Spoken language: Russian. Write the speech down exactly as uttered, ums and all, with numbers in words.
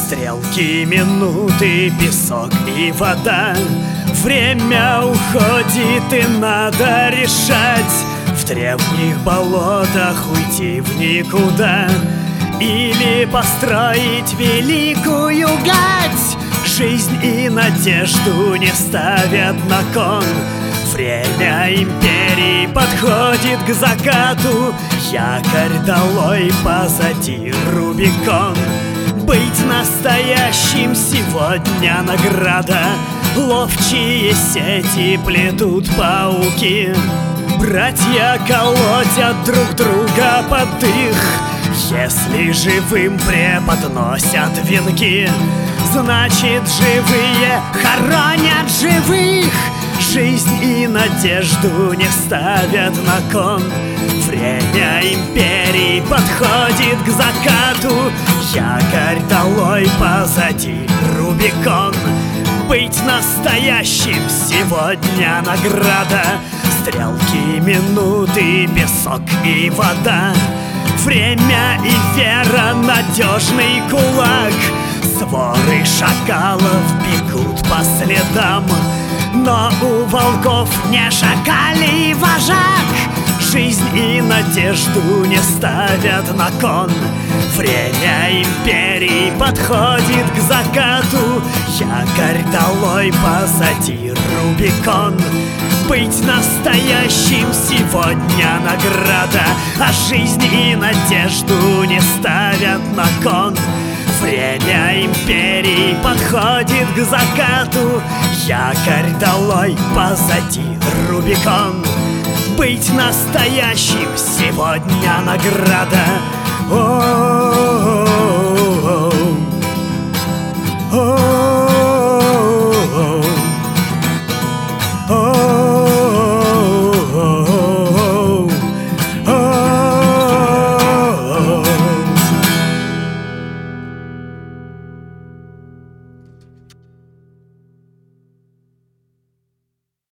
Стрелки, минуты, песок и вода. Время уходит, и надо решать: в древних болотах уйти в никуда или построить великую гать. Жизнь и надежду не ставят на кон. Время империи подходит к закату. Якорь долой, позади Рубикон. Быть настоящим сегодня награда. Ловчие сети плетут пауки. Братья колотят друг друга под дых. Если живым преподносят венки, значит, живые хоронят живых. Жизнь и надежду не ставят на кон. Время империи подходит к закату. Якорь долой, позади Рубикон. Быть настоящим сегодня награда. Стрелки, минуты, песок и вода. Время и вера, надежный кулак. Своры шакалов бегут по следам, но у волков не шакалий вожак. Жизнь и надежду не ставят на кон. Время империи подходит к закату. Якорь долой, позади Рубикон. Быть настоящим сегодня награда, а жизнь и надежду не ставят на кон. Время империи подходит к закату. Якорь долой, позади Рубикон. Быть настоящим сегодня награда. О,